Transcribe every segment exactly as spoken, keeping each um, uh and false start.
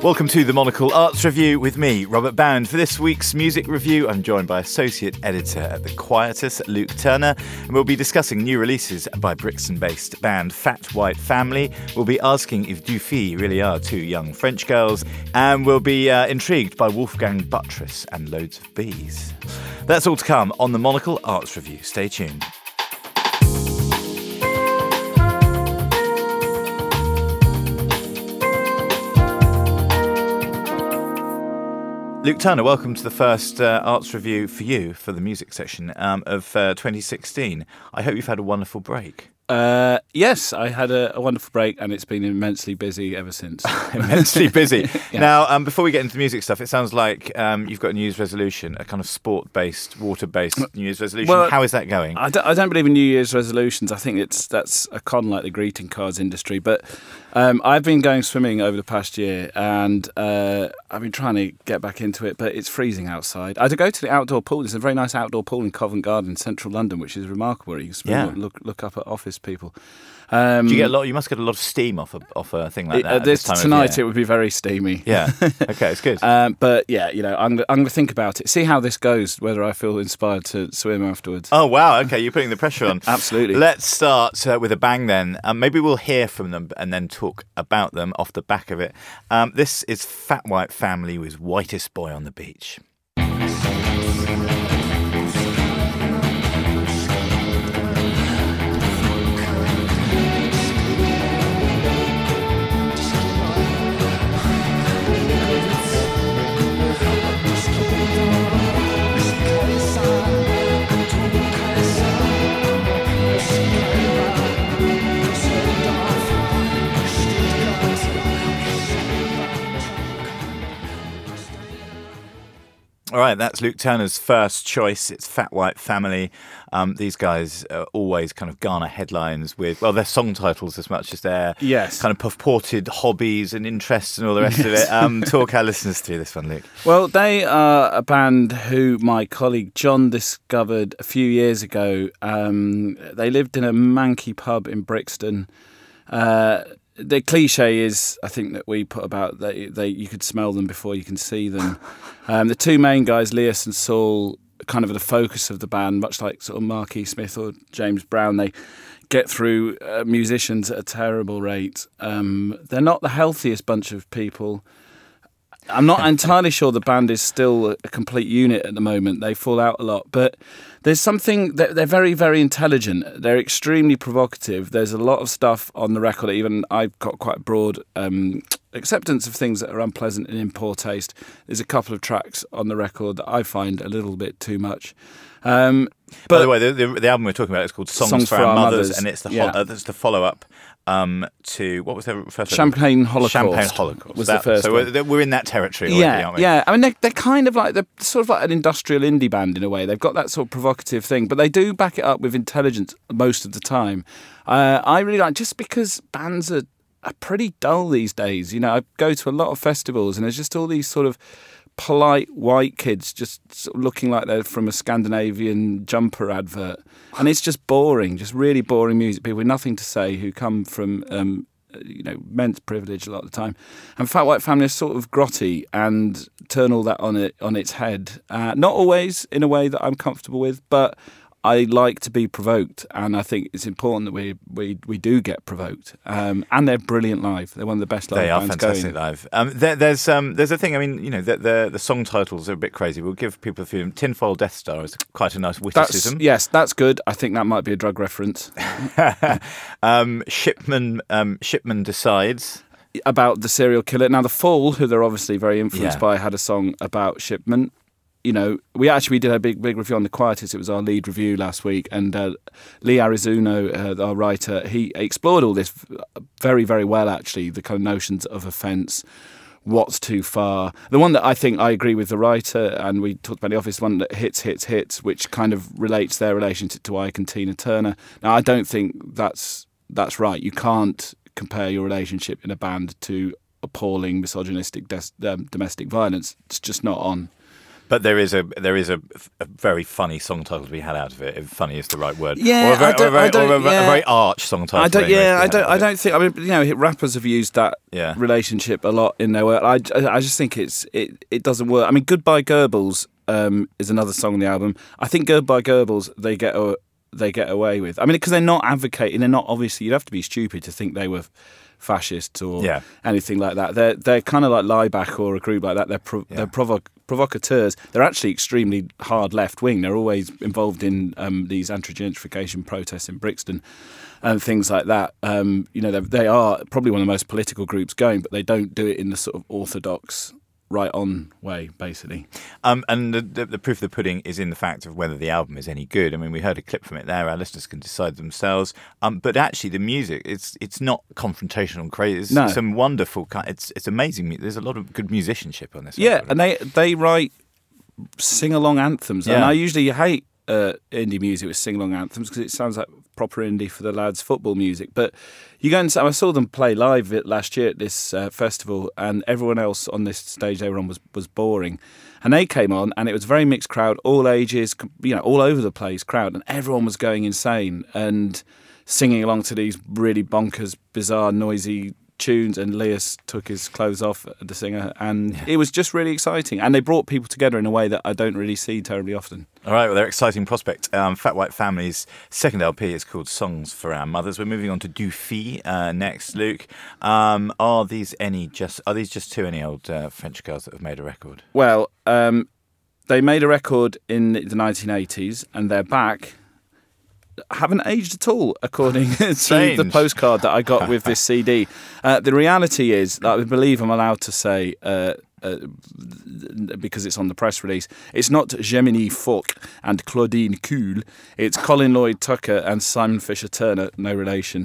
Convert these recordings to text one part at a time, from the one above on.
Welcome to the Monocle Arts Review with me, Robert Bound. For this week's music review, I'm joined by Associate Editor at The Quietus, Luke Turner, and we'll be discussing new releases by Brixton-based band Fat White Family. We'll be asking if deux filles really are two young French girls, and we'll be uh, intrigued by Wolfgang Buttress and loads of bees. That's all to come on the Monocle Arts Review. Stay tuned. Luke Turner, welcome to the first uh, arts review for you for the music section um, of uh, twenty sixteen. I hope you've had a wonderful break. Uh, yes, I had a, a wonderful break and it's been immensely busy ever since. Immensely busy. Yeah. Now, um, before we get into the music stuff, it sounds like um, you've got a New Year's resolution, a kind of sport-based, water-based New Year's resolution. Well, How is that going? I don't, I don't believe in New Year's resolutions. I think it's that's a con like the greeting cards industry. But um, I've been going swimming over the past year and uh, I've been trying to get back into it, but it's freezing outside. I had to go to the outdoor pool. There's a very nice outdoor pool in Covent Garden, central London, which is remarkable. You can swim, Yeah. look, look up at office people. Um, Do you get a lot? You must get a lot of steam off a, off a thing like that. uh, at this, this time tonight of year. it would be very steamy. Yeah. Okay, it's good. Um, but yeah, you know, I'm, I'm going to think about it, see how this goes, whether I feel inspired to swim afterwards. Oh, wow. Okay, you're putting the pressure on. Absolutely. Let's start uh, with a bang then. Um, maybe we'll hear from them and then talk about them off the back of it. Um, this is Fat White Family with Whitest Boy on the Beach. All right, that's Luke Turner's first choice. It's Fat White Family. Um, these guys uh, always kind of garner headlines with, well, their song titles as much as their Yes. kind of purported hobbies and interests and all the rest of it. Um, talk our listeners through this one, Luke. Well, they are a band who my colleague John discovered a few years ago. Um, they lived in a manky pub in Brixton. Uh, the cliche is, I think, that we put about they, they you could smell them before you can see them. Um, the two main guys, Leas and Saul, kind of are the focus of the band, much like sort of Marquis Smith or James Brown. They get through uh, musicians at a terrible rate. Um, they're not the healthiest bunch of people. I'm not entirely sure the band is still a complete unit at the moment. They fall out a lot. But there's something, that they're very, very intelligent. They're extremely provocative. There's a lot of stuff on the record. Even I've got quite broad um, acceptance of things that are unpleasant and in poor taste. There's a couple of tracks on the record that I find a little bit too much. Um, but By the way, the, the, the album we're talking about is called Songs, Songs for, for Our, Our Mothers, Mothers. and it's the Yeah. ho- uh, that's the follow-up um, to, what was their first Champagne Holocaust Champagne Holocaust was That- the first So one. we're, we're in that territory already, Yeah, aren't we? yeah. I mean, they're, they're kind of like, they're sort of like an industrial indie band in a way. They've got that sort of provocative thing, but they do back it up with intelligence most of the time. Uh, I really like, just because bands are, are pretty dull these days. You know, I go to a lot of festivals and there's just all these sort of polite white kids just sort of looking like they're from a Scandinavian jumper advert. And it's just boring, just really boring music. People with nothing to say who come from, um, you know, men's privilege a lot of the time. And Fat White Family is sort of grotty and turn all that on it on its head. Uh, not always in a way that I'm comfortable with, but I like to be provoked, and I think it's important that we we, we do get provoked. Um, and they're brilliant live. They're one of the best live They are bands fantastic going. live. Um, there, there's um, there's a thing. I mean, you know, the, the the song titles are a bit crazy. We'll give people a few. Tinfoil Death Star is quite a nice That's, witticism. yes, that's good. I think that might be a drug reference. um, Shipman um, Shipman Decides. About the serial killer. Now, The Fall, who they're obviously very influenced Yeah. by, had a song about Shipman. You know, we actually did a big, big review on The Quietus. It was our lead review last week. And uh, Lee Arizuno, uh, our writer, he explored all this very, very well, actually, the kind of notions of offence, what's too far. The one that I think I agree with the writer, and we talked about The Office, one that hits, hits, hits, which kind of relates their relationship to Ike and Tina Turner. Now, I don't think that's that's right. You can't compare your relationship in a band to appalling misogynistic des- um, domestic violence. It's just not on. But there is a there is a, a very funny song title to be had out of it. If funny is the right word. Yeah, or a very, I don't, or a very, I don't, or a, yeah. a very arch song title. I don't. anyway, Yeah, I to be don't. had I out of don't think. I mean, you know, rappers have used that Yeah. relationship a lot in their work. I, I just think it's it, it doesn't work. I mean, Goodbye Goebbels um, is another song on the album. I think Goodbye Goebbels they get a, they get away with. I mean, because they're not advocating. They're not obviously. You'd have to be stupid to think they were fascists or Yeah. anything like that. They're they're kind of like Laibach or a group like that. They're pro, Yeah. they're provoc, provocateurs. They're actually extremely hard left wing. They're always involved in um, these anti-gentrification protests in Brixton and things like that. Um, you know, they are probably one of the most political groups going, but they don't do it in the sort of orthodox, right-on way, basically. Um, and the, the, the proof of the pudding is in the fact of whether the album is any good. I mean, we heard a clip from it there. Our listeners can decide themselves. Um, but actually, the music, it's it's not confrontational and crazy. It's No. some wonderful, ki- it's it's amazing. mu- There's a lot of good musicianship on this Yeah, record. and they they write sing-along anthems. And Yeah. I usually hate uh, indie music with sing-along anthems because it sounds like proper indie for the lads' football music. But you go and I saw them play live it last year at this uh, festival, and everyone else on this stage they were on was, was boring. And they came on, and it was a very mixed crowd, all ages, you know, all over the place crowd, and everyone was going insane and singing along to these really bonkers, bizarre, noisy tunes. And Leas took his clothes off, the singer, and it was just really exciting. And they brought people together in a way that I don't really see terribly often. All right, well, they're exciting prospect. Um, Fat White Family's second L P is called Songs for Our Mothers. We're moving on to Dufy uh, next, Luke. Um, are these any just are these just two any old uh, French girls that have made a record? Well, um, they made a record in the nineteen eighties, and they're back. Haven't aged at all, according to the Strange. postcard that I got with this C D. Uh, the reality is that I believe I'm allowed to say, uh, uh, because it's on the press release, it's not Gemini Falk and Claudine Kuhl. It's Colin Lloyd Tucker and Simon Fisher Turner, no relation,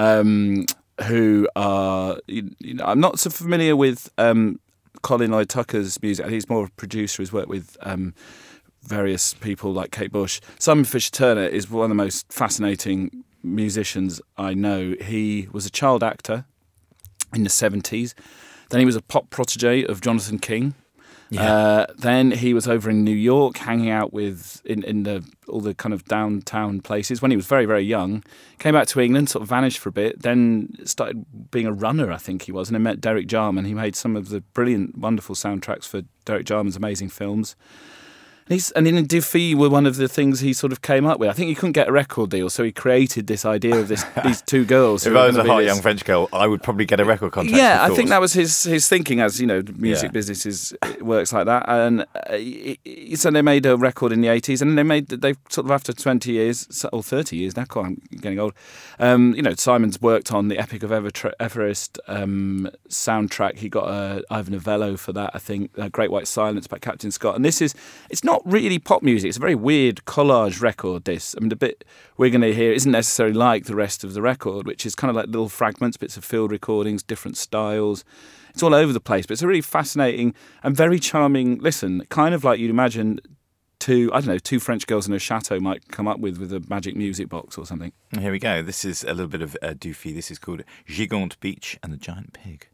um, who are. You, you know, I'm not so familiar with um, Colin Lloyd Tucker's music. He's more of a producer. He's worked with. Um, various people like Kate Bush. Simon Fisher Turner is one of the most fascinating musicians I know. He was a child actor in the seventies. Then he was a pop protege of Jonathan King. Yeah. Uh, then he was over in New York, hanging out with in, in the all the kind of downtown places when he was very, very young. Came back to England, sort of vanished for a bit, then started being a runner, I think he was, and I met Derek Jarman. He made some of the brilliant, wonderful soundtracks for Derek Jarman's amazing films. And, he's, and in Dufy were one of the things he sort of came up with. I think he couldn't get a record deal, so he created this idea of this these two girls. If who I were was a gonna be hot this- young French girl, I would probably get a record contract. Yeah, of I think course. that was his his thinking, as you know, the music Yeah. business is it works like that. And uh, he- he- so they made a record in the eighties, and they made they sort of after twenty years so- or thirty years now. God, I'm getting old. Um, you know, Simon's worked on the Epic of Ever- Everest um, soundtrack. He got a Ivan Novello for that, I think. Uh, Great White Silence by Captain Scott. And this is it's not really pop music. It's a very weird collage record. This, I mean, the bit we're going to hear isn't necessarily like the rest of the record, which is kind of like little fragments, bits of field recordings, different styles. It's all over the place, but it's a really fascinating and very charming listen, kind of like you'd imagine two, I don't know, two French girls in a chateau might come up with with a magic music box or something. Here we go. This is a little bit of uh, Dufy. This is called Gigante Beach and the Giant Pig.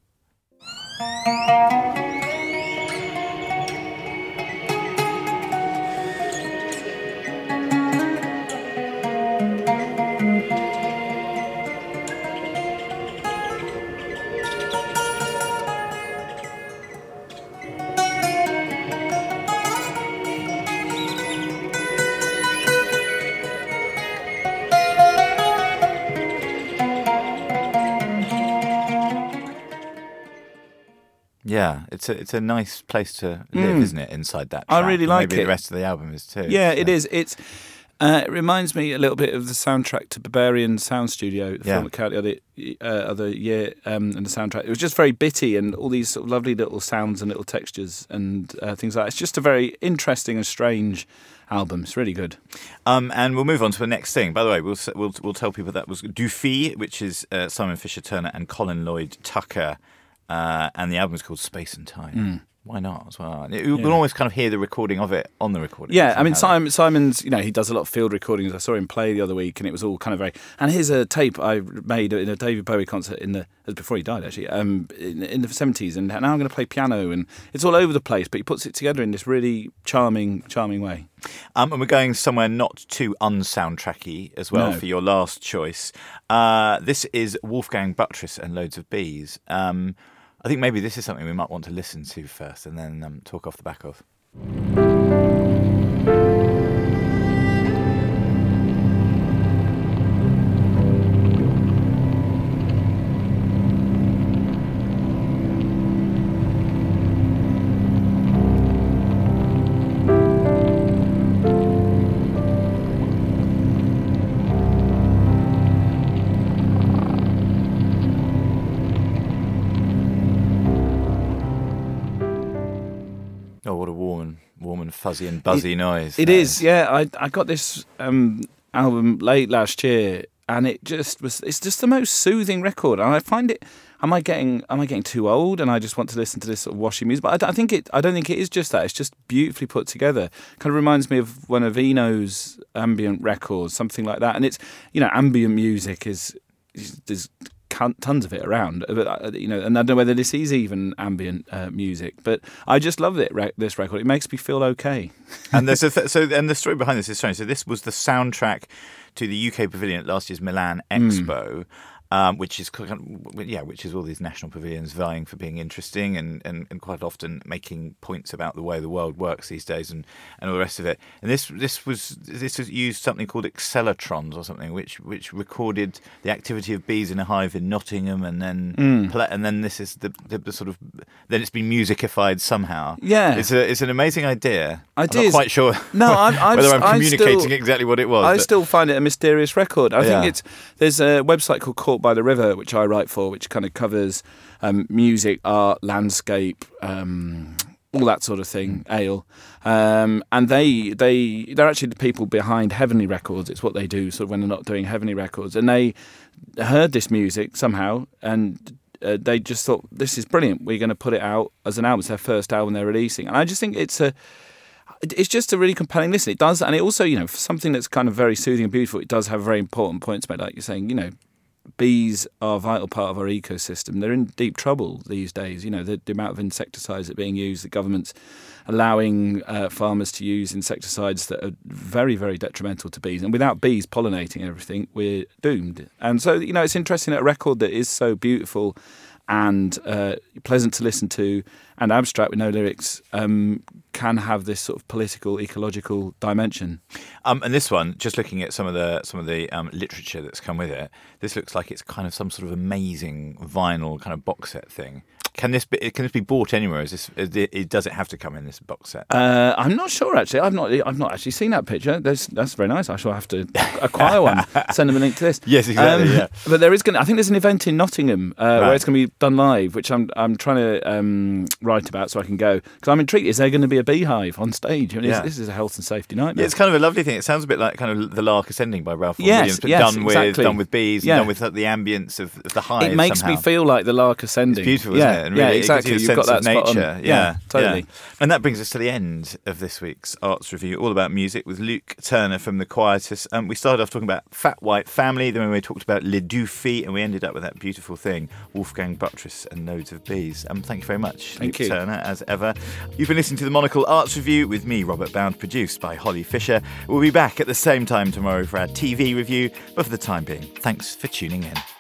Yeah, it's a it's a nice place to live, Mm. isn't it? Inside that, I track. really And like maybe it. the rest of the album is too. Yeah, It's, it uh, is. It's uh, it reminds me a little bit of the soundtrack to Barbarian Sound Studio, the Yeah. film that came out the other, uh, other year, um, and the soundtrack. It was just very bitty and all these sort of lovely little sounds and little textures and uh, things like that. It's just a very interesting and strange album. It's really good. Um, and we'll move on to the next thing. By the way, we'll s- we'll we'll tell people that was Dufy, which is uh, Simon Fisher Turner and Colin Lloyd Tucker, uh, and the album is called Space and Time. Why not as well? You yeah. can always kind of hear the recording of it on the recording. Yeah, I mean, Simon, Simon's, you know, he does a lot of field recordings. I saw him play the other week, and it was all kind of very... And here's a tape I made in a David Bowie concert in the before he died, actually, um, in, in the seventies, and now I'm going to play piano, and it's all over the place, but he puts it together in this really charming, charming way. Um, and we're going somewhere not too unsoundtracky as well no. for your last choice. Uh, this is Wolfgang Buttress and Loads of Bees. Um I think maybe this is something we might want to listen to first and then um, talk off the back of. Oh, what a warm and warm and fuzzy and buzzy it, noise. It is, yeah. I I got this um, album late last year, and it just was. It's just the most soothing record, and I find it. Am I getting Am I getting too old, and I just want to listen to this sort of washy music? But I, I think it. I don't think it is just that. It's just beautifully put together. Kind of reminds me of one of Eno's ambient records, something like that. And it's, you know, ambient music is there's tons of it around, but you know, and I don't know whether this is even ambient uh, music, but I just love it. This record, it makes me feel okay. And there's a th- so, and the story behind this is strange. So this was the soundtrack to the U K Pavilion at last year's Milan Expo. Mm. Um, which is yeah, which is all these national pavilions vying for being interesting and, and, and quite often making points about the way the world works these days and, and all the rest of it. And this this was this was used something called Accelertrons or something, which which recorded the activity of bees in a hive in Nottingham, and then mm. play, and then this is the, the, the sort of then it's been musicified somehow. Yeah, it's a it's an amazing idea. I I'm did. not quite sure. No, I'm, I'm, whether I'm communicating still, exactly what it was. I but. still find it a mysterious record. I yeah. think it's there's a website called Caught by the River, which I write for, which kind of covers um, music, art, landscape, um, all that sort of thing, mm. ale. Um, and they, they, they're actually the people behind Heavenly Records. It's what they do sort of when they're not doing Heavenly Records. And they heard this music somehow, and uh, they just thought, this is brilliant. We're going to put it out as an album. It's their first album they're releasing. And I just think it's a... It's just a really compelling listen. It does, and it also, you know, for something that's kind of very soothing and beautiful, it does have very important points to make, like you're saying, you know, bees are a vital part of our ecosystem. They're in deep trouble these days. You know, the, the amount of insecticides that are being used, the government's allowing uh, farmers to use insecticides that are very, very detrimental to bees. And without bees pollinating everything, we're doomed. And so, you know, it's interesting that a record that is so beautiful and uh, pleasant to listen to and abstract with no lyrics um, can have this sort of political, ecological dimension. Um, and this one, just looking at some of the some of the um, literature that's come with it, this looks like it's kind of some sort of amazing vinyl kind of box set thing. Can this be? Can this be bought anywhere? Is this? Is it, does it have to come in this box set? Uh, I'm not sure actually. I've not. I've not actually seen that picture. That's that's very nice. I shall have to acquire one. Send them a link to this. Yes, exactly. Um, yeah. But there is going. I think there's an event in Nottingham uh, right. where it's going to be done live, which I'm I'm trying to um, write about so I can go, because I'm intrigued. Is there going to be a beehive on stage? I mean, yeah. This is a health and safety nightmare. Yeah, it's kind of a lovely thing. It sounds a bit like kind of The Lark Ascending by Ralph Vaughan yes, Williams, but yes, done exactly. with done with bees, yeah. and done with the ambience of, of the hive. It makes somehow. me feel like The Lark Ascending. It's beautiful, yeah. isn't it? And yeah, really, exactly. It gives you a You've sense got that of nature. Yeah, yeah, totally. Yeah. And that brings us to the end of this week's Arts Review, all about music with Luke Turner from The Quietus. Um, we started off talking about Fat White Family, then we talked about Les Deux Filles, and we ended up with that beautiful thing, Wolfgang Buttress and Loads of Bees. Um, thank you very much, thank Luke you. Turner, as ever. You've been listening to the Monocle Arts Review with me, Robert Bound, produced by Holly Fisher. We'll be back at the same time tomorrow for our T V review, but for the time being, thanks for tuning in.